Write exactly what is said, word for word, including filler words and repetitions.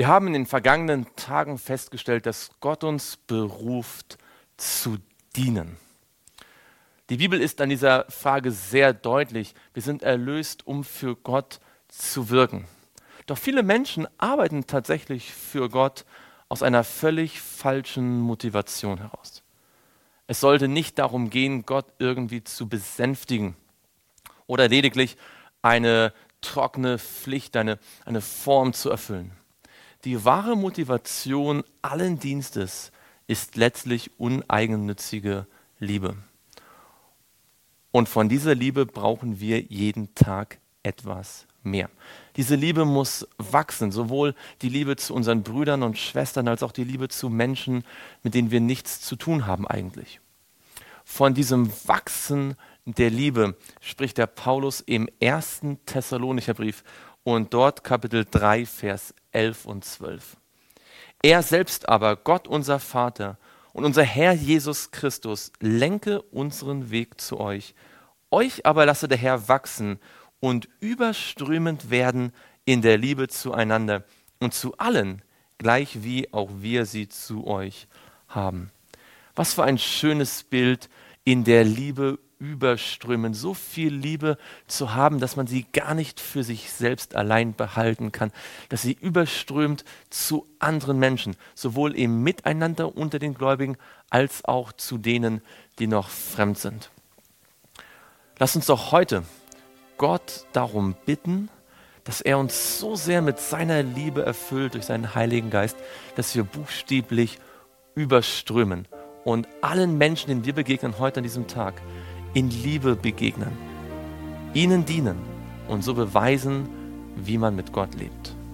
Wir haben in den vergangenen Tagen festgestellt, dass Gott uns beruft zu dienen. Die Bibel ist an dieser Frage sehr deutlich. Wir sind erlöst, um für Gott zu wirken. Doch viele Menschen arbeiten tatsächlich für Gott aus einer völlig falschen Motivation heraus. Es sollte nicht darum gehen, Gott irgendwie zu besänftigen oder lediglich eine trockene Pflicht, eine, eine Form zu erfüllen. Die wahre Motivation allen Dienstes ist letztlich uneigennützige Liebe. Und von dieser Liebe brauchen wir jeden Tag etwas mehr. Diese Liebe muss wachsen, sowohl die Liebe zu unseren Brüdern und Schwestern als auch die Liebe zu Menschen, mit denen wir nichts zu tun haben eigentlich. Von diesem Wachsen der Liebe spricht der Paulus im ersten Thessalonicher Brief und dort Kapitel drei, Vers elf und zwölf. Er selbst aber, Gott unser Vater und unser Herr Jesus Christus, lenke unseren Weg zu euch. Euch aber lasse der Herr wachsen und überströmend werden in der Liebe zueinander und zu allen, gleich wie auch wir sie zu euch haben. Was für ein schönes Bild, in der Liebe überströmen, so viel Liebe zu haben, dass man sie gar nicht für sich selbst allein behalten kann, dass sie überströmt zu anderen Menschen, sowohl im Miteinander unter den Gläubigen, als auch zu denen, die noch fremd sind. Lass uns doch heute Gott darum bitten, dass er uns so sehr mit seiner Liebe erfüllt durch seinen Heiligen Geist, dass wir buchstäblich überströmen und allen Menschen, denen wir begegnen heute an diesem Tag, in Liebe begegnen, ihnen dienen und so beweisen, wie man mit Gott lebt.